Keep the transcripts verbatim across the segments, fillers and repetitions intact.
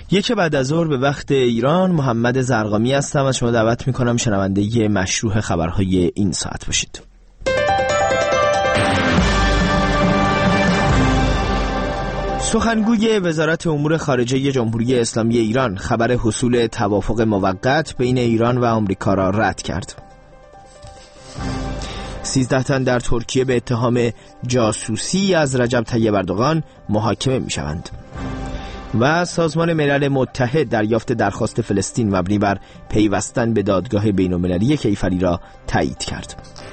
یک بعد از ظهر به وقت ایران، محمد زرقامی هستم و شما دعوت میکنم شنونده مشروح خبرهای این ساعت باشید. سخنگوی وزارت امور خارجه جمهوری اسلامی ایران خبر حصول توافق موقت بین ایران و آمریکا را رد کرد. سیزده تن در ترکیه به اتهام جاسوسی از رجب طیب اردوغان محاکمه می شوند. و سازمان ملل متحد دریافت درخواست فلسطین مبنی بر پیوستن به دادگاه بین‌المللی کیفری را تایید کرد.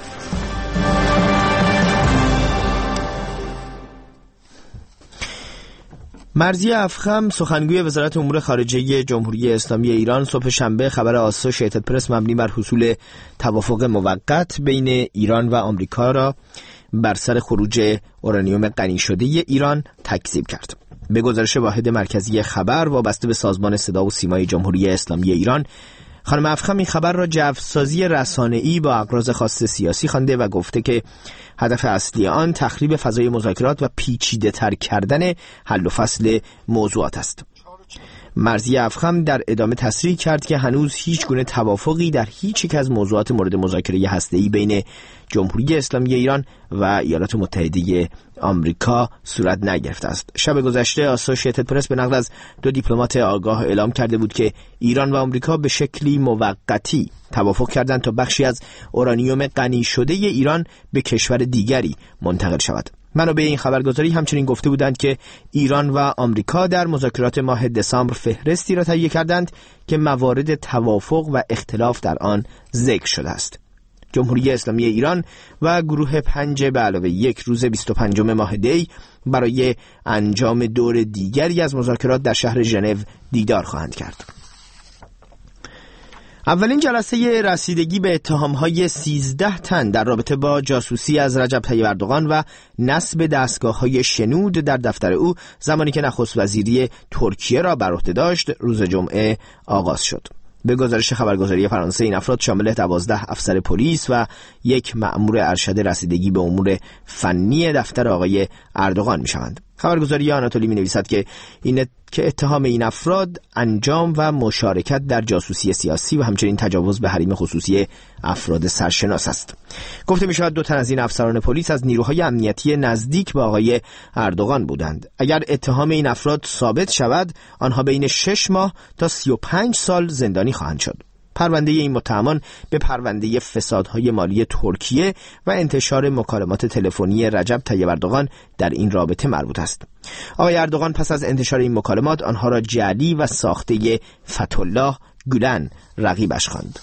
مرضی افخم سخنگوی وزارت امور خارجه جمهوری اسلامی ایران صبح شنبه خبر آسوشیتد پرس مبنی بر حصول توافق موقت بین ایران و آمریکا را بر سر خروج اورانیوم غنی شده ایران تکذیب کرد. به گزارش واحد مرکزی خبر وابسته به سازمان صدا و سیمای جمهوری اسلامی ایران، خانم افخم این خبر را جوسازی رسانه‌ای با اغراض خاص سیاسی خوانده و گفته که هدف اصلی آن تخریب فضای مذاکرات و پیچیده‌تر کردن حل و فصل موضوعات است. مرضی افخم در ادامه تصریح کرد که هنوز هیچ گونه توافقی در هیچ یک از موضوعات مورد مذاکره هسته‌ای بین جمهوری اسلامی ایران و ایالات متحده آمریکا صورت نگرفته است. شب گذشته آسوشیتد پرس به نقل از دو دیپلمات آگاه اعلام کرده بود که ایران و آمریکا به شکلی موقتی توافق کردند تا بخشی از اورانیوم غنی شده ایران به کشور دیگری منتقل شود. منابع این خبرگزاری همچنین گفته بودند که ایران و آمریکا در مذاکرات ماه دسامبر فهرستی را تهیه کردند که موارد توافق و اختلاف در آن ذکر شده است. جمهوری اسلامی ایران و گروه پنج به علاوه یک روز بیست و پنجم ماه دی برای انجام دور دیگری از مذاکرات در شهر ژنو دیدار خواهند کرد. اولین جلسه رسیدگی به اتهام‌های سیزده تن در رابطه با جاسوسی از رجب طیب اردوغان و نصب دستگاه‌های شنود در دفتر او زمانی که نخست وزیری ترکیه را بر عهده داشت روز جمعه آغاز شد. به گزارش خبرگزاری فرانسه این افراد شامل دوازده افسر پلیس و یک مأمور ارشد رسیدگی به امور فنی دفتر آقای اردوغان می‌شوند. خبرگزاری آناتولی می‌نویسد که این که اتهام این افراد انجام و مشارکت در جاسوسی سیاسی و همچنین تجاوز به حریم خصوصی افراد سرشناس است. گفته می‌شود دو تن از این افسران پلیس از نیروهای امنیتی نزدیک به آقای اردوغان بودند. اگر اتهام این افراد ثابت شود، آنها بین شش ماه تا سی و پنج سال زندانی خواهند شد. پرونده این متهمان به پرونده فسادهای مالی ترکیه و انتشار مکالمات تلفنی رجب طیب اردوغان در این رابطه مربوط است. آقای اردوغان پس از انتشار این مکالمات آنها را جعلی و ساخته فتح‌الله گولن رقیبش خواند.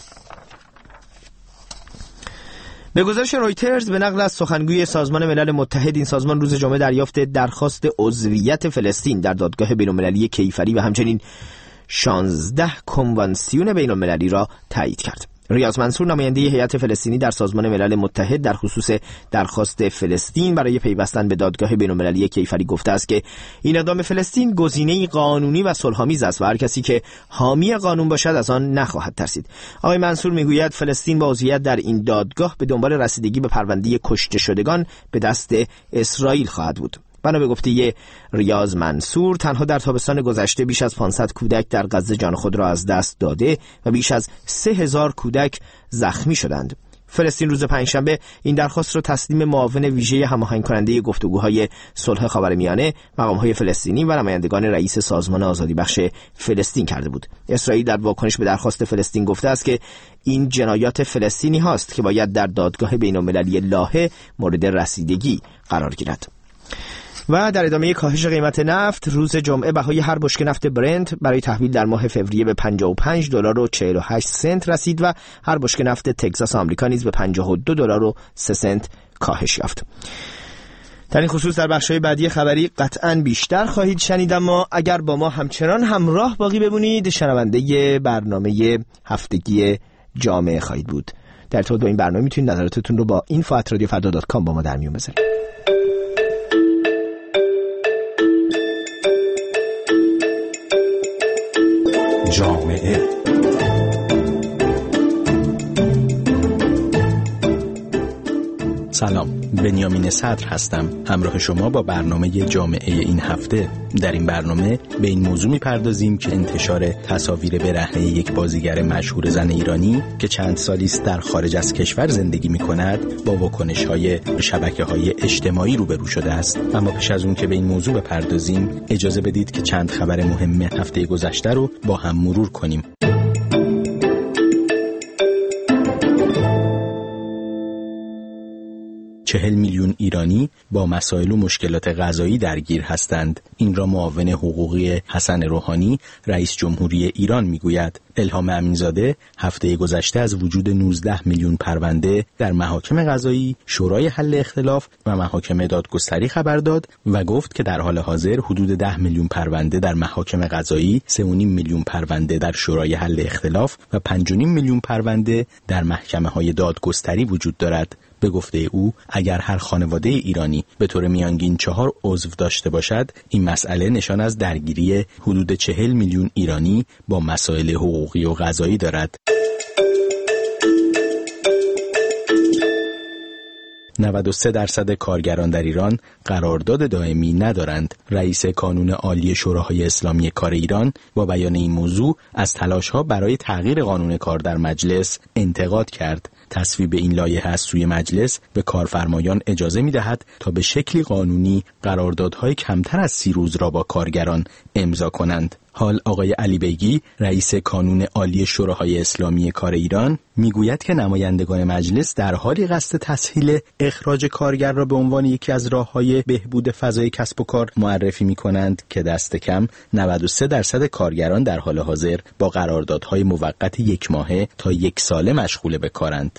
به گزارش رویترز به نقل از سخنگوی سازمان ملل متحد، این سازمان روز جمعه دریافت درخواست عضویت فلسطین در دادگاه بین‌المللی کیفری و همچنین شانزده کنوانسیون بین‌المللی را تایید کرد. ریاض منصور نماینده هیئت فلسطینی در سازمان ملل متحد در خصوص درخواست فلسطین برای پیوستن به دادگاه بین‌المللی کیفری گفته است که این اقدام فلسطین گزینه‌ای قانونی و صلح‌آمیز است و هر کسی که حامی قانون باشد از آن نخواهد ترسید. آقای منصور میگوید فلسطین با عضویت در این دادگاه به دنبال رسیدگی به پرونده کشته شدگان به دست اسرائیل خواهد بود. بنا به گفته ریاض منصور تنها در تابستان گذشته بیش از پانصد کودک در غزه جان خود را از دست داده و بیش از سه هزار کودک زخمی شدند. فلسطین روز پنجشنبه این درخواست را تسلیم معاون ویژه هماهنگ کننده گفتگوهای صلح خاورمیانه، مقام‌های فلسطینی و نمایندگان رئیس سازمان آزادی بخش فلسطین کرده بود. اسرائیل در واکنش به درخواست فلسطین گفته است که این جنایات فلسطینی هاست که باید در دادگاه بین‌المللی لاهه مورد رسیدگی قرار گیرد. و در ادامه کاهش قیمت نفت روز جمعه بهای هر بشکه نفت برنت برای تحویل در ماه فوریه به پنجاه و پنج دلار و چهل و هشت سنت رسید و هر بشکه نفت تگزاس آمریکا نیز به پنجاه و دو دلار و سه سنت کاهش یافت. در این خصوص در بخش‌های بعدی خبری قطعاً بیشتر خواهید شنید، اما اگر با ما همچنان همراه باقی بمونید شنونده برنامه هفتگی جامعه خواهید بود. در ارتباط با این برنامه میتونید نظراتتون رو با اینفو ات رادیو فردا دات کام با ما در میون بذارید. جامعه سلام، بنیامین صدر هستم، همراه شما با برنامه جامعه این هفته. در این برنامه به این موضوع می‌پردازیم که انتشار تصاویر برهنه یک بازیگر مشهور زن ایرانی که چند سالی است در خارج از کشور زندگی می‌کند با واکنش‌های شبکه‌های اجتماعی روبرو شده است. اما پیش از اون که به این موضوع بپردازیم، اجازه بدید که چند خبر مهم هفته گذشته رو با هم مرور کنیم. چهل میلیون ایرانی با مسائل و مشکلات غذایی درگیر هستند. این را معاون حقوقی حسن روحانی رئیس جمهوری ایران میگوید. الهام امینزاده هفته گذشته از وجود نوزده میلیون پرونده در محاکم قضایی، شورای حل اختلاف و محاکم دادگستری خبر داد و گفت که در حال حاضر حدود ده میلیون پرونده در محاکم قضایی، سه و نیم میلیون پرونده در شورای حل اختلاف و پنج و نیم میلیون پرونده در محکمه‌های دادگستری وجود دارد. به گفته او، اگر هر خانواده ایرانی به طور میانگین چهار عضو داشته باشد، این مسئله نشان از درگیری حدود چهل میلیون ایرانی با مسائل حقوقی و قضایی دارد. نود و سه درصد کارگران در ایران قرارداد دائمی ندارند. رئیس کانون عالی شوراهای اسلامی کار ایران با بیان این موضوع از تلاش‌ها برای تغییر قانون کار در مجلس انتقاد کرد. تصویب این لایحه از سوی مجلس به کارفرمایان اجازه می‌دهد تا به شکلی قانونی قراردادهای کمتر از سی روز را با کارگران امضا کنند. حال آقای علی بیگی رئیس کانون عالی شوراهای اسلامی کار ایران میگوید که نمایندگان مجلس در حالی قصد تسهیل اخراج کارگر را به عنوان یکی از راه‌های بهبود فضای کسب و کار معرفی می‌کنند که دست کم نود و سه درصد کارگران در حال حاضر با قراردادهای موقت یک ماهه تا یک ساله مشغول به کارند.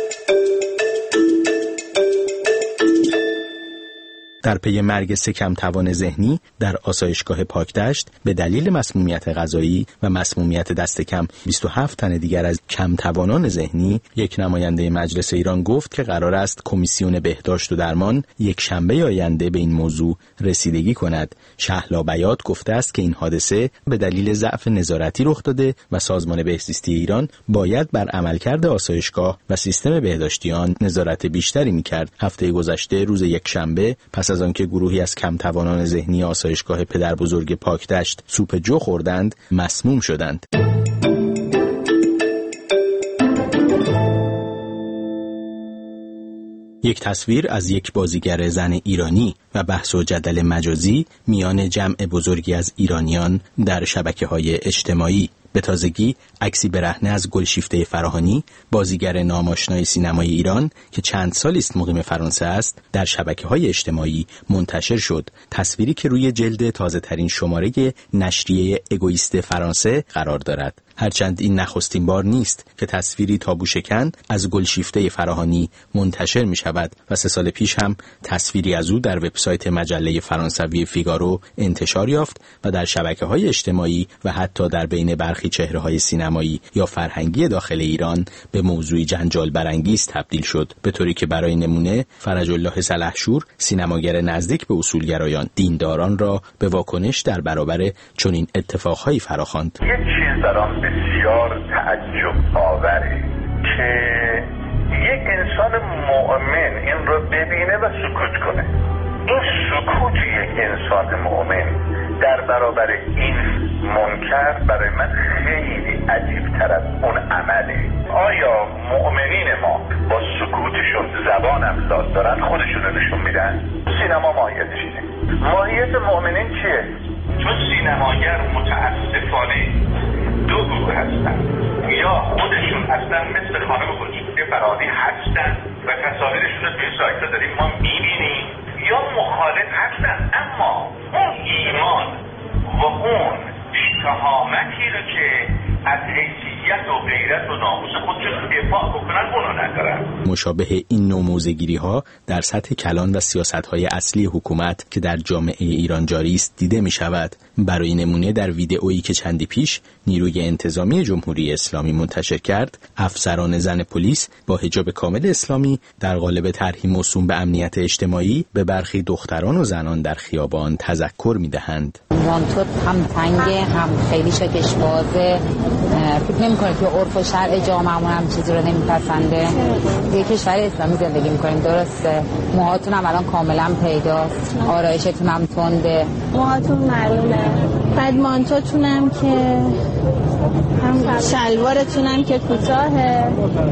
در پی مرگ سه کمتوان ذهنی در آسایشگاه پاکدشت به دلیل مسمومیت غذایی و مسمومیت دست کم بیست و هفت تن دیگر از کمتوانان ذهنی، یک نماینده مجلس ایران گفت که قرار است کمیسیون بهداشت و درمان یک شنبه آینده به این موضوع رسیدگی کند. شهلا بیات گفته است که این حادثه به دلیل ضعف نظارتی رخ داده و سازمان بهزیستی ایران باید بر عملکرد آسایشگاه و سیستم بهداشتی آن نظارت بیشتری می‌کرد. هفته گذشته روز یک شنبه پس از آنکه گروهی از کمتوانان ذهنی آسایشگاه پدر بزرگ پاکدشت سوپ جو خوردند، مسموم شدند. یک تصویر از یک بازیگر زن ایرانی و بحث و جدل مجازی میان جمع بزرگی از ایرانیان در شبکه‌های اجتماعی. به تازگی عکسی برهنه از گلشیفته فراهانی، بازیگر ناماشنای سینمای ایران که چند سالی است مقیم فرانسه است، در شبکه‌های اجتماعی منتشر شد. تصویری که روی جلد تازه‌ترین شماره نشریه اگوئیست فرانسه قرار دارد. هرچند این نخستین بار نیست که تصویری تابو شکن از گلشیفته فراهانی منتشر می شود و سه سال پیش هم تصویری از او در وبسایت مجله فرانسوی فیگارو انتشار یافت و در شبکه‌های اجتماعی و حتی در بین برخی چهره‌های سینمایی یا فرهنگی داخل ایران به موضوعی جنجال برانگیز تبدیل شد، به طوری که برای نمونه فرج الله سلحشور، سینماگر نزدیک به اصولگرایان دینداران را به واکنش در برابر چنین اتفاقهایی فراخواند. برام بسیار تعجب آوره که یک انسان مؤمن این رو ببینه و سکوت کنه. این سکوت یک انسان مؤمن در برابر این منکر برای من خیلی عجیب تر از اون عمله. آیا مؤمنین ما با سکوتشون زبان امضا دارن، خودشون رو نشون میدن؟ سینما ماهیتش اینه. ماهیت مؤمنین چیه؟ چون سینماگر متاسفانه دو گروه هستن، یا خودشون اصلا مثل خانم گلشیفته فراهانی هستن و تصاویرشون رو توی سایت ها داریم ما میبینیم، یا مخالف هستن اما اون ایمان و اون شهامتی رو که از حیثیت و غیرت و ناموس خودشون دفاع بکنن اونو ندارن. مشابه این نوع موضع‌گیری ها در سطح کلان و سیاست های اصلی حکومت که در جامعه ایران جاری است دیده می شود. برای نمونه در ویدئویی که چندی پیش نیروی انتظامی جمهوری اسلامی منتشر کرد، افسران زن پلیس با حجاب کامل اسلامی در قالب طرحی موسوم به امنیت اجتماعی به برخی دختران و زنان در خیابان تذکر می دهند. مانتو هم تنگه هم خیلی شکش بازه. فکر نمی‌کنه که عرف و شرع جامعه‌مون هم چیزی رو نمیپسنده. یه کشور اسلامی زندگی می‌کنیم درسته. موهاتون هم الان کاملا پیداست. آرایشتون هم تنده. موهاتون معلومه. بعد مانتوتون هم که هم شلوارتون هم که کوتاهه.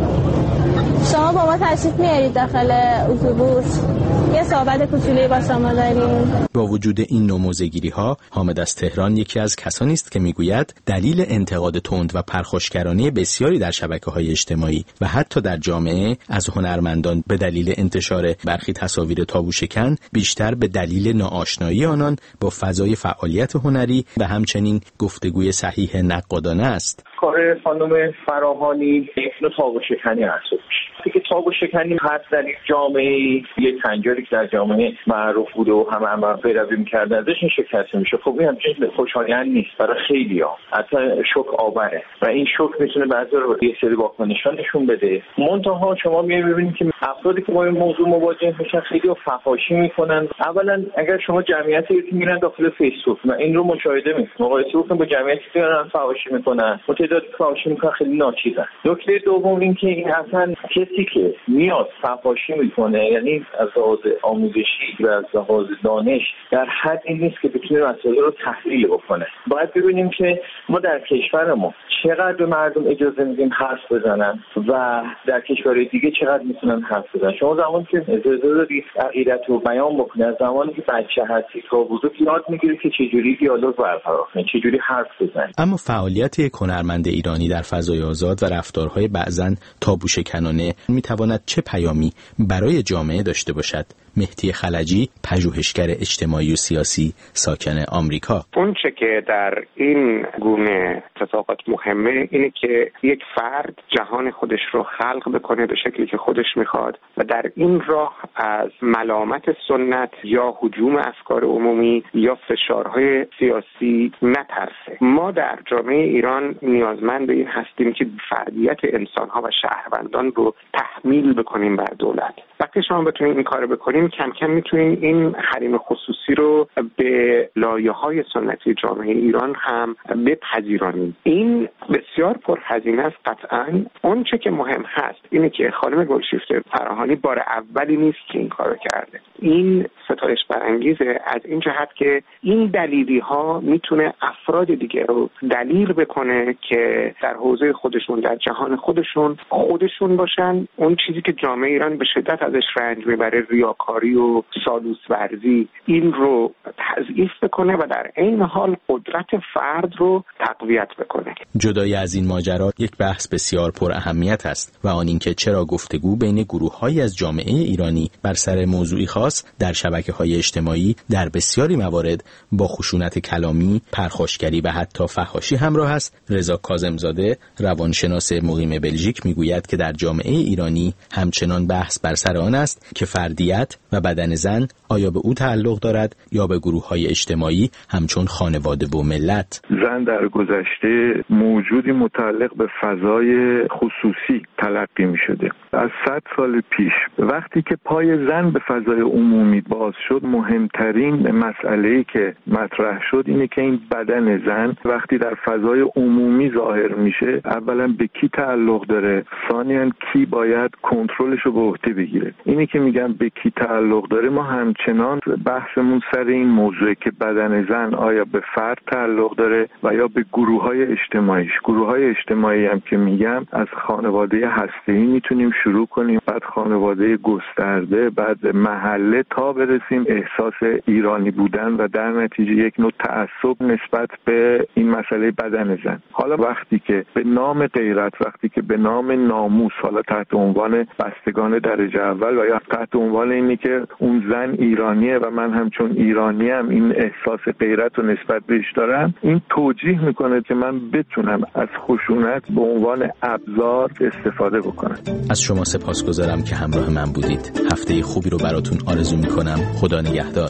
شما با ما تشریف میارید داخل اتوبوس، یه صحبت کوچولویی با شما داریم. با وجود این نوع موضع‌گیری‌ها، حامد از تهران یکی از کسانی است که میگوید دلیل انتقاد تند و پرخاشگرانه بسیاری در شبکه‌های اجتماعی و حتی در جامعه از هنرمندان به دلیل انتشار برخی تصاویر تابوشکن بیشتر به دلیل ناآشنایی آنان با فضای فعالیت هنری و همچنین گفتگوی صحیح نقادانه است. کار خانم فراهانی یک نوع تابوشکنی هست. که تابوشکنی هست در یک جامعه، یک پنجاری که در جامعه معروف بوده و همه هم پیروی می‌کردن ازش این شکست میشه. خب این همچنین خوشایند نیست برای خیلی‌ها، حتی شوک آوره و این شوک میتونه بعضی رو یه سری واکنش‌ها نشون بده. منتها شما می‌بینید که افرادی که با این موضوع مواجه میشن خیلی فحاشی میکنن. اولا اگر شما جمعیتی رو میرن داخل فیسبوک و این رو مشاهده میکنید، مقایسه بکنید با جمعیتی که دارن فحاشی میکنن، متعدد فحاشی میکنن خیلی ناچیزن. نکته دوم این که این اصلا کسی که میاد فحاشی میکنه، یعنی از لحاظ آموزشی و از لحاظ دانش در حدی نیست که بتونه مسائل رو تحلیل بکنه. باید ببینیم که ما در کشورمون چقدر به مردم اجازه میدیم حرف بزنن و در کشورهای دیگه چقدر میتونن حرف بزنن. شما زمانی که اجازه دادی عقیدت رو بیان بکنی، از زمانی که بچه هستی تا بزرگ یاد میگیری که چجوری دیالوگ برقرار کنی، چجوری حرف بزنی. اما فعالیت یک هنرمند ایرانی در فضای آزاد و رفتارهای بعضاً تابوشکنانه میتواند چه پیامی برای جامعه داشته باشد؟ مهدی خلجی، پژوهشگر اجتماعی و سیاسی ساکن آمریکا: اون چه که در این گونه اتفاقات مهمه اینه که یک فرد جهان خودش رو خلق بکنه به شکلی که خودش میخواد و در این راه از ملامت سنت یا هجوم افکار عمومی یا فشارهای سیاسی نترسه. ما در جامعه ایران نیازمند این هستیم که فردیت انسانها و شهروندان رو تحمیل بکنیم بر دولت. وقتی شما بتونید این کارو بکنید، کم کم میتونید این حریم خصوصی رو به لایه‌های سنتی جامعه ایران هم بپذیرانید. این بسیار پرهزینه است قطعاً. اون چه که مهم هست اینه که خانم گلشیفته فراهانی بار اولی نیست که این کارو کرده. این ستایش برانگیزه از این جهت که این دلیلی ها میتونه افراد دیگه رو دلیل بکنه که در حوزه خودشون، در جهان خودشون خودشون باشن. اون چیزی که جامعه ایران به شدت ازش رنج میبره، ریاکاری و سالوس ورزی، این رو تضعیف بکنه و در عین حال قدرت فرد رو تقویت بکنه. جدای از این ماجرا یک بحث بسیار پر اهمیت است و آن اینکه چرا گفتگو بین گروه‌هایی از جامعه ایرانی بر سر موضوعی خاص در شبکه‌های اجتماعی در بسیاری موارد با خشونت کلامی، پرخاشگری و حتی فحاشی همراه است. رضا کاظمزاده، روانشناس مقیم بلژیک، میگوید که در جامعه ایرانی همچنان بحث بر سر آن است که فردیت و بدن زن آیا به او تعلق دارد یا به گروه‌های اجتماعی همچون خانواده و ملت. زن در گذشته موجودی متعلق به فضای خصوصی تلقی می شده. از صد سال پیش وقتی که پای زن به فضای عمومی باز شد، مهمترین مسئله‌ای که مطرح شد اینه که این بدن زن وقتی در فضای عمومی ظاهر میشه، اولا به کی تعلق داره، ثانیاً کی باید کنترلش رو به عهده بگیره. اینی که میگم به کی تعلق داره، ما همچنان بحثمون سر این موضوعه که بدن زن آیا به فرد تعلق داره و یا به گروه‌های اجتماعیش. گروه‌های اجتماعی هم که میگم از خانواده هسته‌ای میتونیم شروع کنیم، بعد خانواده گسترده، بعد محله، تا برسیم احساس ایرانی بودن و در نتیجه یک نوع تعصب نسبت به این مسئله بدن زن. حالا وقتی که به نام غیرت، وقتی که به نام ناموس، حالا تحت عنوان بستگان درجه اول و یا تحت عنوان اینی که اون زن ایرانیه و من همچون ایرانیم این احساس غیرت رو نسبت بهش دارم، این توجیه میکنه که من بتونم از خشونت به عنوان ابزار استفاده بکنم. از شما سپاسگزارم که همراه من بودید. هفته خوبی رو براتون آرزو میکنم. خدا نگهدار.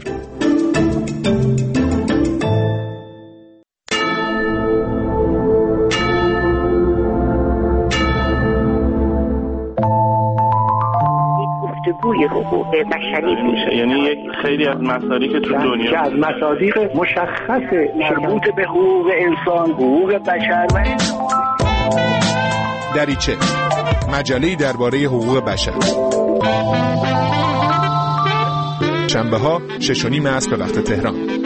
گفتگو روی حقوق بشری میشه. یعنی یک خیلی از مسائلی که تو دنیا که از مصادیق مشخص مربوط به حقوق انسان، حقوق بشر و دریچه، مجله‌ای درباره حقوق بشر. شنبه ها شش و نیم عصر به وقت تهران.